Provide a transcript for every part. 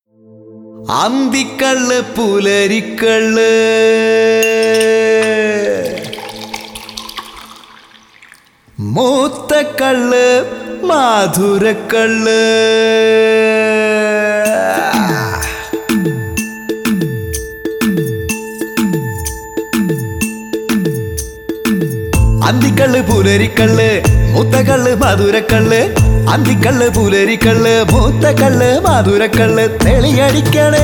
അന്തിക്കള്ള് പുലരിക്കള്ള് മൂത്തക്കള്ള് മധുരക്കള്ള് അന്തിക്കള്ള് പുലരിക്കള്ള് മൂത്തക്കള്ള് മധുരക്കള്ള് അന്തിക്കള്ള് പുലരിക്കള്ള് മൂത്തക്കള്ള് മധുരക്കള്ള് തെളിയടിക്കണേ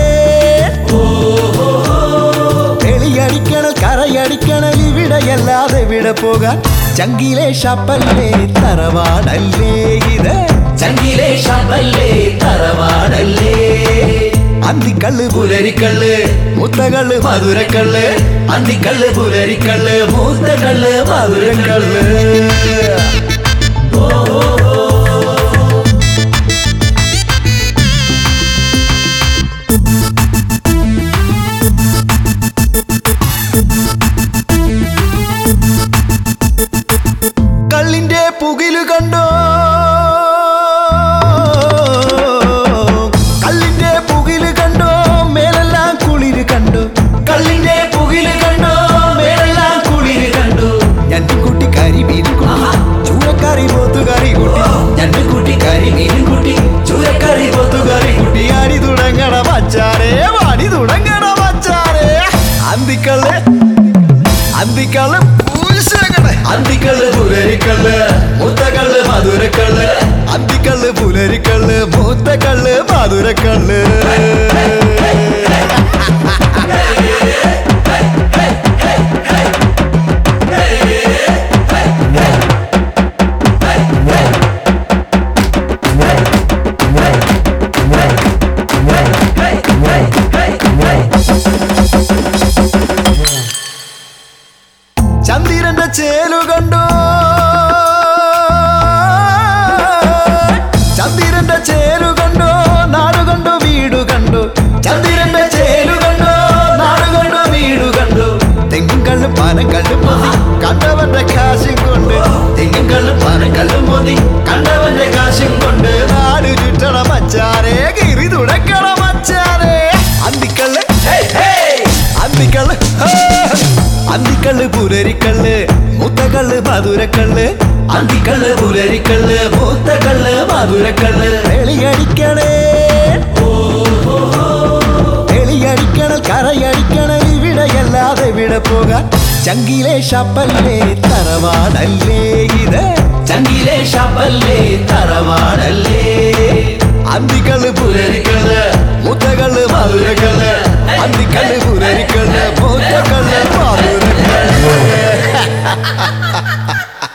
തെളിയടിക്കണ കറയടിക്കണൽ ഇവിടെയല്ലാതെ ഇവിടെ പോകാൻ ചങ്കിലെ ഷപ്പല്ലേ തറവാടല്ലേ ഇത് ചങ്കിലെ ഷപ്പല്ലേ തറവാടല്ലേ അന്തിക്കള്ള് പുലരിക്കള്ള് മൂത്തക്കള്ള് മധുരക്കള്ള് അന്തിക്കള്ള് പുലരിക്കള്ള് മൂത്തക്കള്ള് മധുരക്കള്ള് കള്ളിന്റെ പുകില് കണ്ടോ കള്ളിന്റെ പുകില് കണ്ടോ മേലെല്ലാം കുളിര് കണ്ടു കള്ളിന്റെ പുകില് കണ്ടോ മേലെല്ലാം കുളിര് കണ്ടു ഞണ്ടുകുട്ടി കരിമീൻ കുട്ടി ചൂരക്കറി പോത്തുകറി കുട്ടി ഞണ്ടുകുട്ടി കരിമീൻ കുട്ടി ചൂരക്കറി പോത്തുകറി കുട്ടി ആടി തുടങ്ങണ മച്ചാരേ വാടി തുടങ്ങണ മച്ചാരേ അന്തിക്കള്ള് അന്തിക്കള്ള് അന്തിക്കള്ള് പുലരിക്കള്ള് മൂത്തക്കള്ള് മധുരക്കള്ള് അന്തിക്കള്ള് പുലരിക്കള്ള് മൂത്തക്കള്ള് മധുരക്കള്ള് ചന്ദ്രന്റെ ചേലു കണ്ടോ ചന്ദ്രന്റെ ചേലു കണ്ടോ നാടു കണ്ടോ വീടു കണ്ടോ ചന്ദ്രന്റെ ചേലു കണ്ടോ നാട് കണ്ടോ വീടു കണ്ടു തെങ്ങും കള്ളു പനം കള്ളു മതി കണ്ടവന്റെ കാശും കൊണ്ട് തെങ്ങും കള്ളും പനക്കള്ളും മോതി കണ്ടവന്റെ കാശും കൊണ്ട് നാട് ചുറ്റണ മച്ചാരേ കിറി തുടക്കണ മച്ചാരേ അന്തിക്കള്ള് അന്തിക്കള്ള് അന്തിക്കള്ള് പുലരിക്കള്ള് മൂത്തക്കള്ള് മധുരക്കള്ള് അന്തിക്കള്ള് പുലരിക്കള്ള് മൂത്തക്കള്ള് മധുരക്കള്ള് തെളിയടിക്കണേ തെളിയടിക്കണൽ കറയടിക്കണൽ ഇവിടെയല്ലാതെ ഇവിടെ പോകാൻ ചങ്കിലെ ഷപ്പല്ലേ തറവാടല്ലേ ഇത് ചങ്കിലെ ഷപ്പല്ലേ തറവാടല്ലേ അന്തിക്കള്ള് പുലരിക്കള്ള് മൂത്തക്കള്ള് മധുരക്കള്ള് അന്തിക്കള്ള് പുലരിക്കള്ള് മൂത്തക്കള്ള് മധുരക്കള്ള്